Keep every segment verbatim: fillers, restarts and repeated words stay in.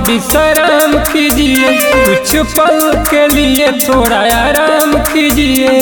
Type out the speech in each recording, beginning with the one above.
विश्राम कीजिए, कुछ पल के लिए थोड़ा आराम कीजिए।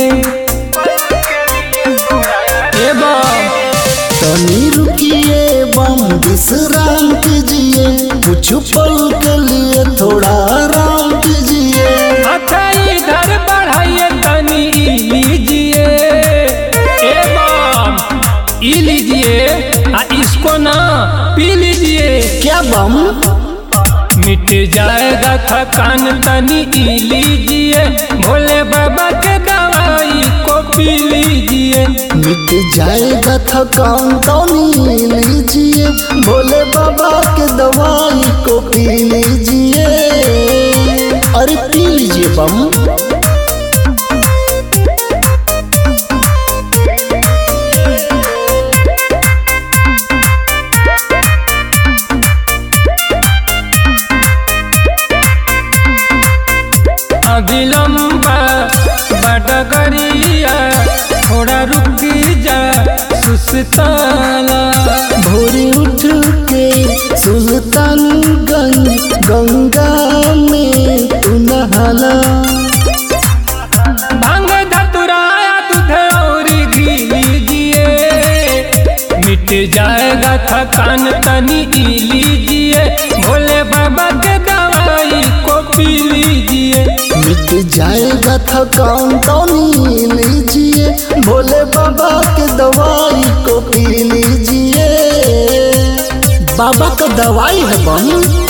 ए बम तनी रुकिए बम विश्राम कीजिए, कुछ पल के लिए थोड़ा आराम कीजिए। अच्छा इधर बढ़ाइए तनी ई लीजिए। ए बम ई लीजिए, आ इसको ना पी लीजिए। क्या बम? मिट जाएगा थकान तनी ई लीजिए, भोले बाबा के दवाई को पी लीजिए। मिट जाएगा थकान तनी लीजिए, भोले बाबा के दवाई को पी लीजिए। अरे पी लीजिए बम। अभी लंबा बटगरिया, थोड़ा रुक जा सुस्ताला। भोरे उठ के सुल्तानगंज गंगा में तू नहाला। भांग धतुराया दूध और घी लीजिए, मिट जाएगा थकान तनी ई लीजिए, भोले बाबा के दवाई को पी लीजिए। मिट जाएगा थकान तनी लीजिए, भोले बाबा के दवाई को पी लीजिए। बाबा का दवाई है बम।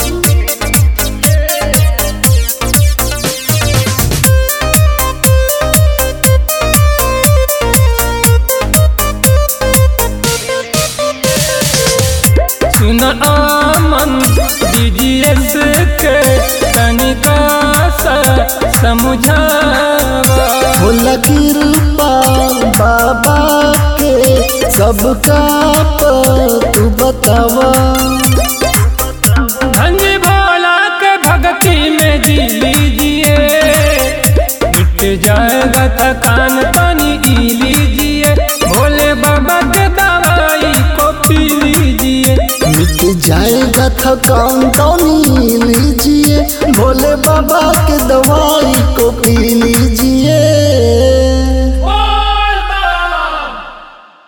सुन आमन दीजिए के तनिका सा समझावा। भोला कृपा बाबा के सबका पर तू बतावा। धन्य भोला के भक्ति में जी लीजिए, मिट जाएगा थकान तनी ई लीजिए, भोले बाबा के दवाई को पी लीजिए। मिट जाएगा थकान तनी लीजिए, भोले बाबा के दवाई को पी लीजिए।